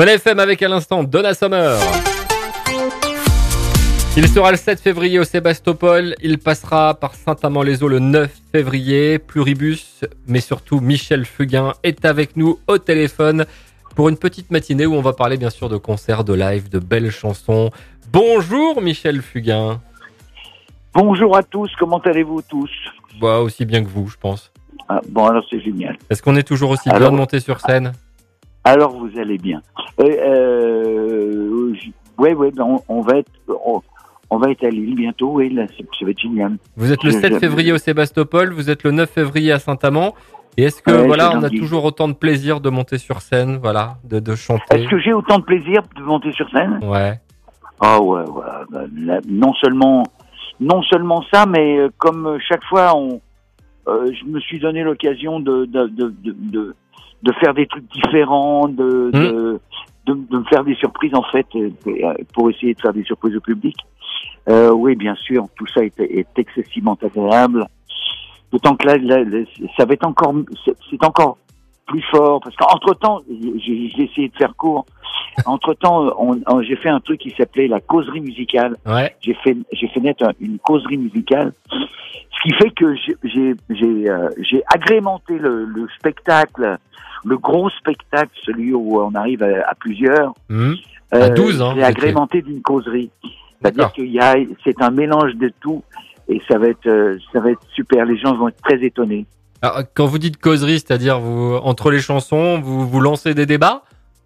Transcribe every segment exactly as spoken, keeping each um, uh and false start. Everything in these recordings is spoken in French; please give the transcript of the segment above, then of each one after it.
Money F M avec à l'instant Donna Summer. Il sera le sept février au Sébastopol. Il passera par Saint-Amand-les-Eaux le neuf février. Pluribus, mais surtout Michel Fugain est avec nous au téléphone pour une petite matinée où on va parler bien sûr de concerts, de live, de belles chansons. Bonjour Michel Fugain. Bonjour à tous, comment allez-vous tous? Bah, aussi bien que vous, je pense. Ah, bon, alors c'est génial. Est-ce qu'on est toujours aussi alors, bien de monter sur scène? Alors vous allez bien. Euh, euh, ouais, ouais, ben on, on va être, on, on va être à Lille bientôt. Oui, là, ça va être génial. Vous êtes le je, sept février au Sébastopol, vous êtes le neuf février à Saint-Amand. Et est-ce que ouais, voilà, on a toujours autant de plaisir de monter sur scène, voilà, de, de chanter? Est-ce que j'ai autant de plaisir de monter sur scène? Ouais. Ah ouais, ouais. Ben, là, non seulement, non seulement ça, mais euh, comme chaque fois, on, euh, je me suis donné l'occasion de, de, de, de, de de faire des trucs différents, de, mmh. de, de, de me faire des surprises en fait, pour essayer de faire des surprises au public. Euh, oui, bien sûr, tout ça est, est excessivement agréable. D'autant que là, là, là ça va être encore, c'est, c'est encore plus fort, parce qu'entre temps, j'ai, j'ai essayé de faire court. Entre temps, on, on, j'ai fait un truc qui s'appelait la causerie musicale. Ouais. J'ai fait, j'ai fait naître une causerie musicale. Ce qui fait que j'ai, j'ai, j'ai, euh, j'ai agrémenté le, le spectacle, le gros spectacle, celui où on arrive à, à plusieurs. Mmh. À douze, hein. J'ai agrémenté d'une causerie. C'est-à-dire D'accord. qu'il y a, c'est un mélange de tout, et ça va être, euh, ça va être super. Les gens vont être très étonnés. Alors, quand vous dites causerie, c'est-à-dire vous, entre les chansons, vous, vous lancez des débats?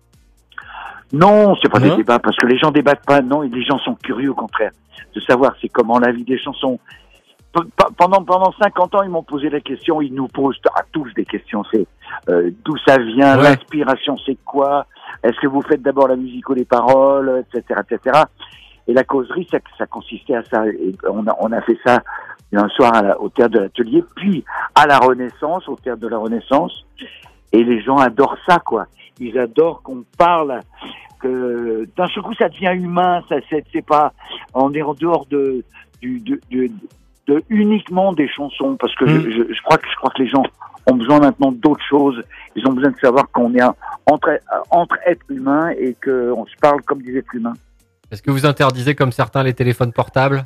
Non, c'est pas non. des débats, parce que les gens débattent pas, non, et les gens sont curieux au contraire, de savoir c'est comment la vie des chansons. Pendant pendant cinquante ans, ils m'ont posé la question, ils nous posent à tous des questions, c'est euh, d'où ça vient, ouais. L'inspiration c'est quoi, est-ce que vous faites d'abord la musique ou les paroles, et cetera, et cetera. Et la causerie, ça, ça consistait à ça, et on a on a fait ça un soir à la, au théâtre de l'Atelier, puis à la Renaissance, au théâtre de la Renaissance, et les gens adorent ça, quoi. Ils adorent qu'on parle, que d'un seul coup ça devient humain, ça c'est, c'est pas, on est en dehors de du de, de, de uniquement des chansons, parce que mmh. je, je, je crois que je crois que les gens ont besoin maintenant d'autres choses. Ils ont besoin de savoir qu'on est entre entre êtres humains et que on se parle comme des êtres humains. Est-ce que vous interdisez comme certains les téléphones portables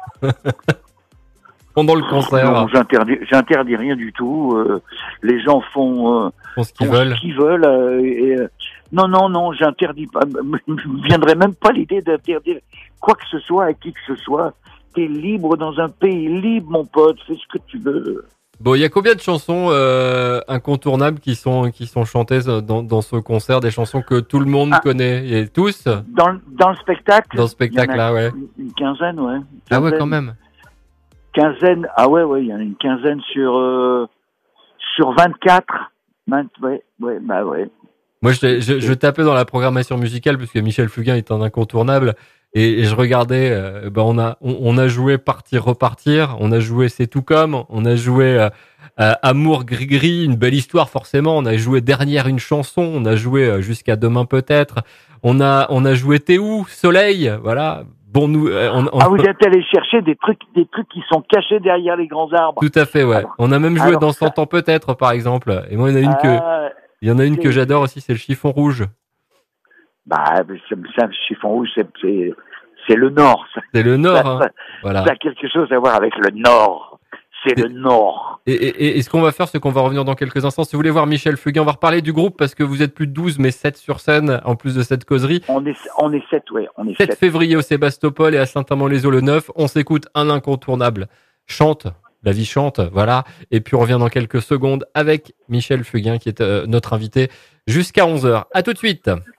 pendant le concert? Non, j'interdis, j'interdis rien du tout. Euh, les gens font, euh, font ce qu'ils font veulent. Ce qu'ils veulent euh, et, euh, non, non, non, j'interdis pas. Il me viendrait même pas l'idée d'interdire quoi que ce soit à qui que ce soit. T'es libre dans un pays libre, mon pote. Fais ce que tu veux. Bon, il y a combien de chansons euh, incontournables qui sont qui sont chantées dans, dans ce concert, des chansons que tout le monde ah, connaît, et tous dans, dans le spectacle. Dans le spectacle, là, ouais. Une, une quinzaine, ouais. Une quinzaine. Ah ouais, quand même. Quinzaine, ah ouais, ouais, il y en a une quinzaine sur euh, sur vingt-quatre. vingt, ouais, ouais, bah ouais. Moi, je, je, je tapais dans la programmation musicale parce que Michel Fugain est un incontournable. Et, et je regardais, euh, ben on a on, on a joué Partir Repartir, on a joué C'est tout comme, on a joué euh, euh, Amour Gris Gris, une belle histoire forcément, on a joué Dernière une chanson, on a joué euh, Jusqu'à demain peut-être, on a on a joué T'es où Soleil, voilà. Bon nous, euh, on, on... Ah vous êtes allé chercher des trucs des trucs qui sont cachés derrière les grands arbres. Tout à fait, ouais. Alors, on a même joué Dans ça... cent ans peut-être par exemple. Et moi il y en a une euh, que il y en a une que j'adore aussi, c'est Le Chiffon Rouge. Bah, ça, Chiffon Rouge, c'est, c'est, c'est le Nord. Ça, c'est le Nord, ça, hein. Ça, voilà. Ça a quelque chose à voir avec le Nord. C'est et, le Nord. Et, et, et ce qu'on va faire, c'est qu'on va revenir dans quelques instants. Si vous voulez voir Michel Fugain, on va reparler du groupe parce que vous êtes plus de douze, mais sept sur scène, en plus de cette causerie. On est, on est sept, ouais. On est sept février au Sébastopol et à Saint-Amand-les-Eaux le neuf. On s'écoute un incontournable. Chante. La vie chante, voilà. Et puis on revient dans quelques secondes avec Michel Fugain qui est euh, notre invité jusqu'à onze heures. À tout de suite.